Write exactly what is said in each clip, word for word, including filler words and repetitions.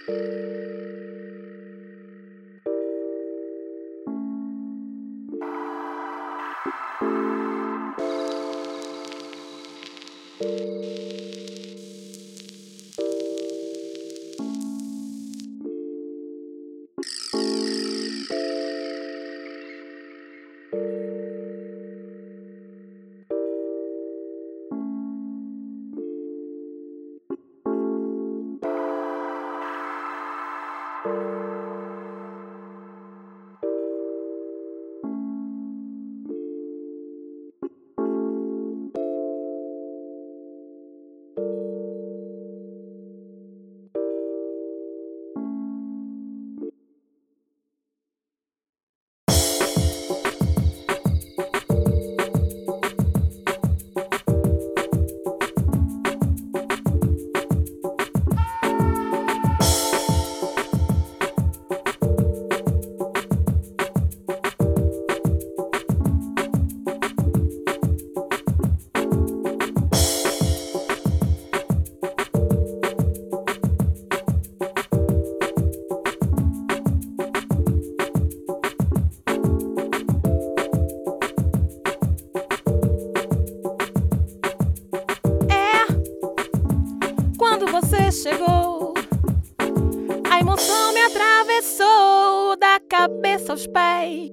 Chegou, a emoção me atravessou da cabeça aos pés.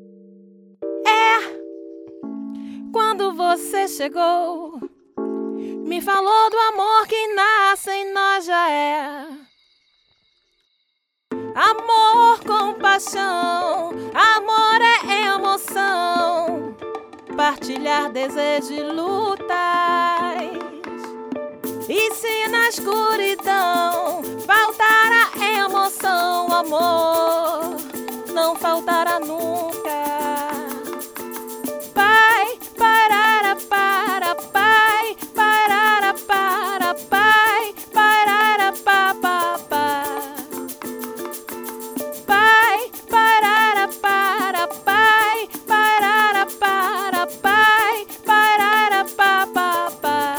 É, quando você chegou, me falou do amor que nasce em nós já é. Amor com paixão, amor é emoção, partilhar desejo e lutas. E se na escuridão faltar a emoção, o amor não faltará nunca. Pai, parara, para, pai, parara, para, pai, parara, pa, pa, pa. Pai, parara, para, pai, parara, para, pai, parara, pa, pa, pa.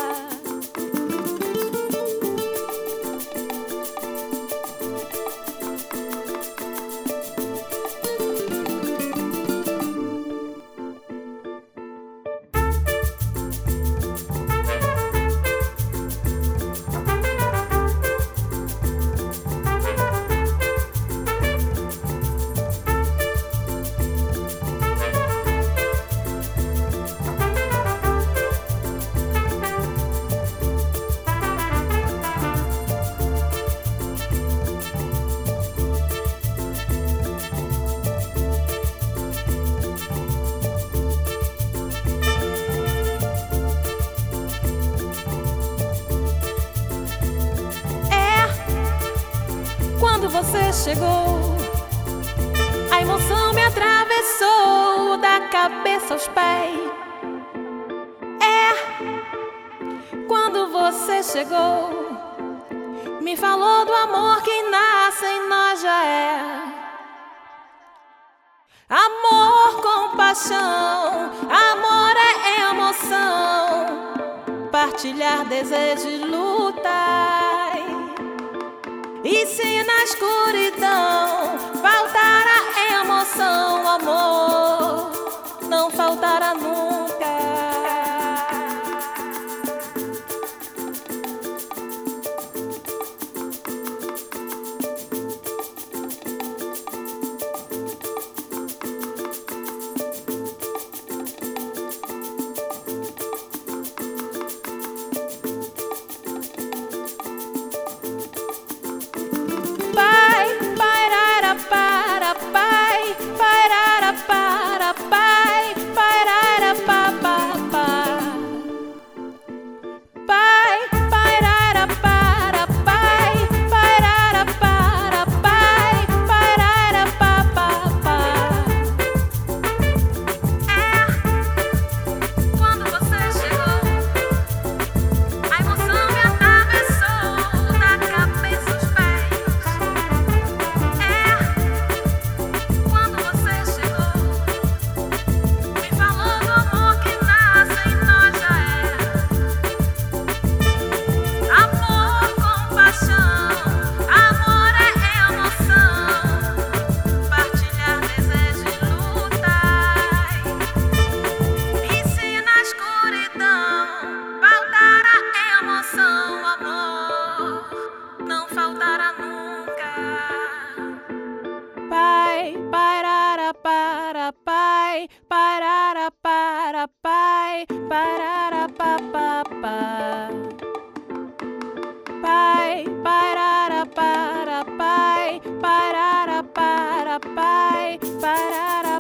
Quando você chegou, a emoção me atravessou da cabeça aos pés. É, quando você chegou, me falou do amor que nasce em nós já é. Amor com paixão, amor é emoção, partilhar desejo e lutas. E se na escuridão faltar a emoção, o amor não faltará nunca. Pai, parara, para, pai, parara, para, pai, parara, pa, pa, pa. Pai, parara, para, pai, parara, para, pai, parara, pa, pa, pa. É, quando você chegou, a emoção me atravessou da cabeça aos pés. pai, parará.